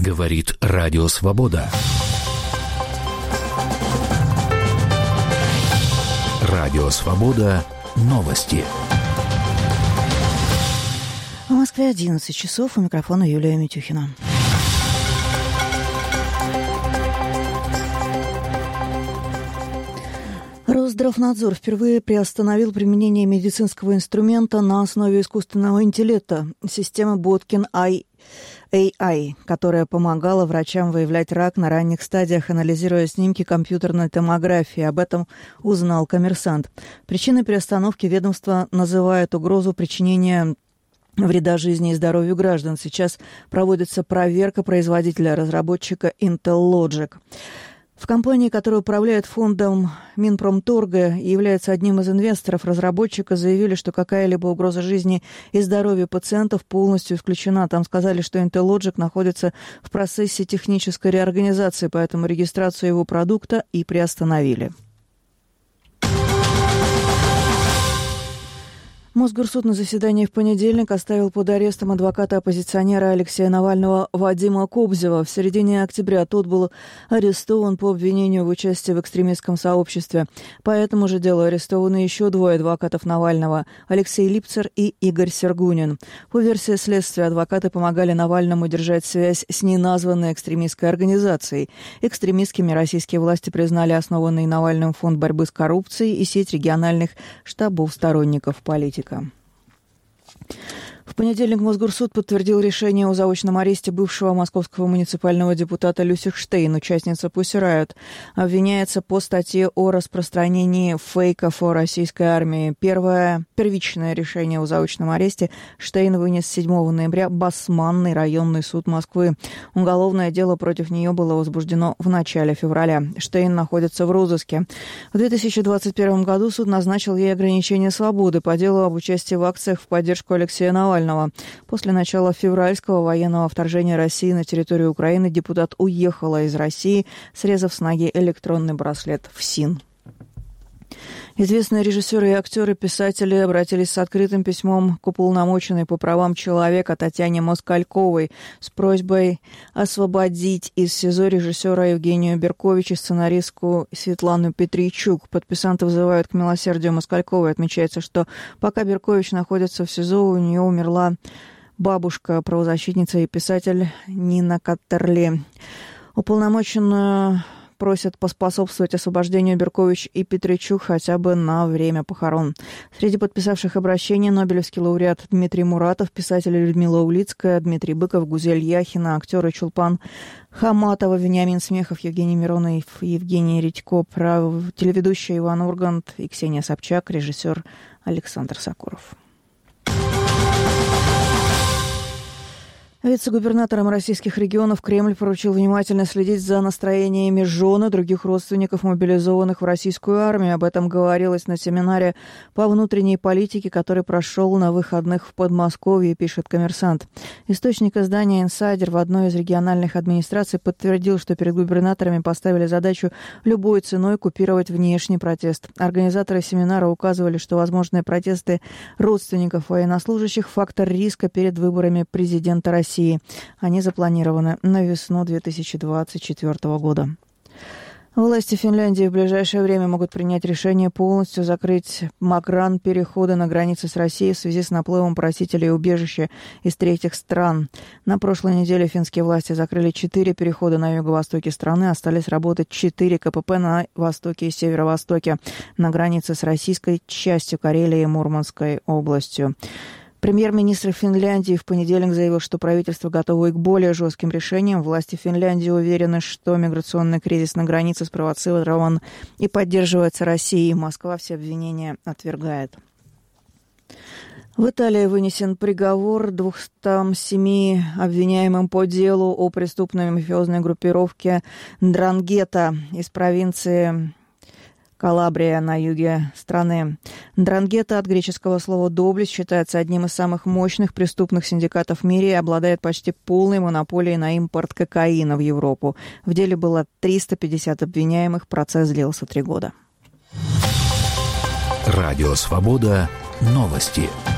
Говорит Радио Свобода. Радио Свобода. Новости. В Москве 11 часов. У микрофона Юлия Митюхина. Росздравнадзор впервые приостановил применение медицинского инструмента на основе искусственного интеллекта системы Botkin AI, которая помогала врачам выявлять рак на ранних стадиях, анализируя снимки компьютерной томографии. Об этом узнал «Коммерсант». Причиной приостановки ведомство называет угрозу причинения вреда жизни и здоровью граждан. Сейчас проводится проверка производителя-разработчика Intellogic. В компании, которая управляет фондом Минпромторга и является одним из инвесторов разработчика, заявили, что какая-либо угроза жизни и здоровью пациентов полностью исключена. Там сказали, что Intellogic находится в процессе технической реорганизации, поэтому регистрацию его продукта и приостановили. Мосгорсуд на заседании в понедельник оставил под арестом адвоката-оппозиционера Алексея Навального Вадима Кобзева. В середине октября тот был арестован по обвинению в участии в экстремистском сообществе. По этому же делу арестованы еще двое адвокатов Навального – Алексей Липцер и Игорь Сергунин. По версии следствия, адвокаты помогали Навальному держать связь с неназванной экстремистской организацией. Экстремистскими российские власти признали основанный Навальным фонд борьбы с коррупцией и сеть региональных штабов сторонников политики. В понедельник Мосгорсуд подтвердил решение о заочном аресте бывшего московского муниципального депутата Люси Штейн, участница Pussy Riot. Обвиняется по статье о распространении фейков о российской армии. Первичное решение о заочном аресте Штейн вынес 7 ноября Басманный районный суд Москвы. Уголовное дело против нее было возбуждено в начале февраля. Штейн находится в розыске. В 2021 году суд назначил ей ограничение свободы по делу об участии в акциях в поддержку Алексея Навального. После начала февральского военного вторжения России на территорию Украины депутат уехала из России, срезав с ноги электронный браслет ФСИН. Известные режиссеры и актеры, писатели обратились с открытым письмом к уполномоченной по правам человека Татьяне Москальковой с просьбой освободить из СИЗО режиссера Евгению Беркович и сценаристку Светлану Петричук. Подписанты взывают к милосердию Москальковой. Отмечается, что пока Беркович находится в СИЗО, у нее умерла бабушка, правозащитница и писатель Нина Каттерли. Уполномоченную просят поспособствовать освобождению Беркович и Петричук хотя бы на время похорон. Среди подписавших обращение нобелевский лауреат Дмитрий Муратов, писатели Людмила Улицкая, Дмитрий Быков, Гузель Яхина, актеры Чулпан Хаматова, Вениамин Смехов, Евгений Миронов, Евгений Редько, телеведущий Иван Ургант и Ксения Собчак, режиссер Александр Сокуров. Вице-губернаторам российских регионов Кремль поручил внимательно следить за настроениями жен и других родственников, мобилизованных в российскую армию. Об этом говорилось на семинаре по внутренней политике, который прошел на выходных в Подмосковье, пишет «Коммерсант». Источник издания «Инсайдер» в одной из региональных администраций подтвердил, что перед губернаторами поставили задачу любой ценой купировать внешний протест. Организаторы семинара указывали, что возможные протесты родственников военнослужащих – фактор риска перед выборами президента России. Они запланированы на весну 2024 года. Власти Финляндии в ближайшее время могут принять решение полностью закрыть переходы на границе с Россией в связи с наплывом просителей убежища из третьих стран. На прошлой неделе финские власти закрыли 4 перехода на юго-востоке страны, остались работать 4 КПП на востоке и северо-востоке на границе с российской частью Карелии и Мурманской областью. Премьер-министр Финляндии в понедельник заявил, что правительство готово и к более жестким решениям. Власти Финляндии уверены, что миграционный кризис на границе спровоцирован и поддерживается Россией. Москва все обвинения отвергает. В Италии вынесен приговор 207 обвиняемым по делу о преступной мафиозной группировке «Ндрангета» из провинции Калабрия на юге страны. Ндрангета от греческого слова «доблесть» считается одним из самых мощных преступных синдикатов в мире и обладает почти полной монополией на импорт кокаина в Европу. В деле было 350 обвиняемых, процесс длился 3 года. Радио «Свобода». Новости.